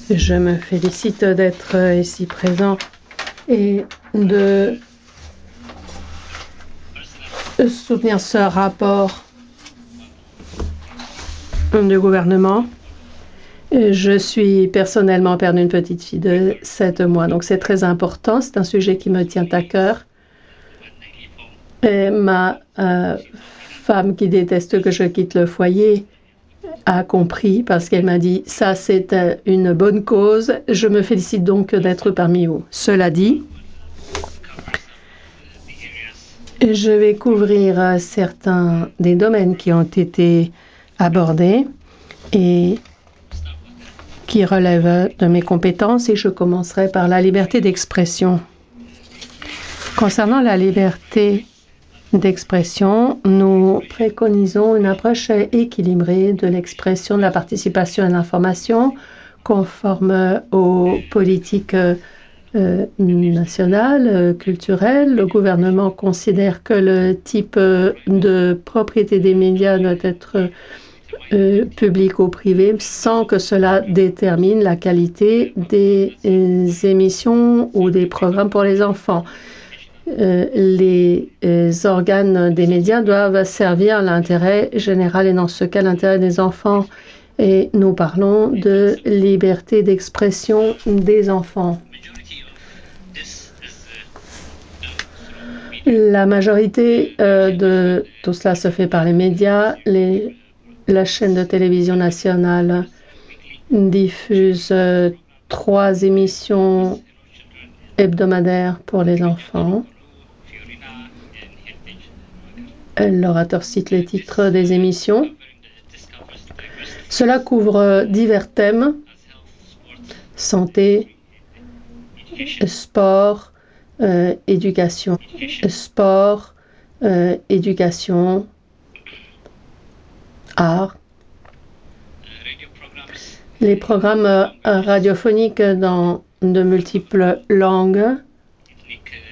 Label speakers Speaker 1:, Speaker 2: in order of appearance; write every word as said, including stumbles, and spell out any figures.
Speaker 1: Je me félicite d'être ici présent et de soutenir ce rapport du gouvernement. Je suis personnellement père d'une petite fille de sept mois, donc c'est très important. C'est un sujet qui me tient à cœur. Et ma euh, femme qui déteste que je quitte le foyer a compris parce qu'elle m'a dit « ça c'est une bonne cause, je me félicite donc d'être parmi vous ». Cela dit, je vais couvrir certains des domaines qui ont été abordés et qui relèvent de mes compétences et je commencerai par la liberté d'expression. Concernant la liberté d'expression, nous préconisons une approche équilibrée de l'expression, de la participation à l'information conforme aux politiques euh, nationales, euh, culturelles. Le gouvernement considère que le type de propriété des médias doit être euh, public ou privé sans que cela détermine la qualité des euh, émissions ou des programmes pour les enfants. Euh, les euh, organes des médias doivent servir l'intérêt général et dans ce cas l'intérêt des enfants. Et nous parlons de liberté d'expression des enfants. La majorité euh, de tout cela se fait par les médias. Les, la chaîne de télévision nationale diffuse euh, trois émissions hebdomadaires pour les enfants. L'orateur cite les titres des émissions. Cela couvre divers thèmes, santé, sport, euh, éducation, sport, euh, éducation, art. Les programmes radiophoniques dans de multiples langues